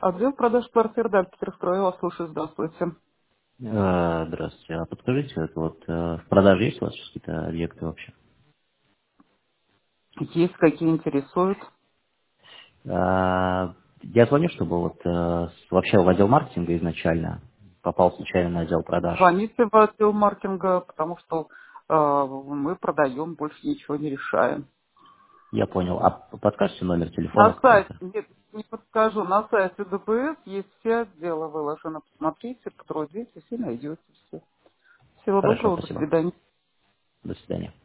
Отдел продаж квартир Дальпетерстрой. Я вас слушаю. Здравствуйте. Здравствуйте. А подскажите, это вот в продаже есть у вас какие-то объекты вообще? Есть какие интересуют? Я звоню, чтобы вот вообще в отдел маркетинга изначально попал случайно на отдел продаж. Звоните в отдел маркетинга, потому что мы продаем, больше ничего не решаем. Я понял. А подскажете номер телефона На сайте, какой-то? нет, не подскажу, на сайте ДПС есть все отделы выложено. Посмотрите, потрудитесь и найдете все. Всего Хорошо, доброго, до спасибо. свидания. До свидания.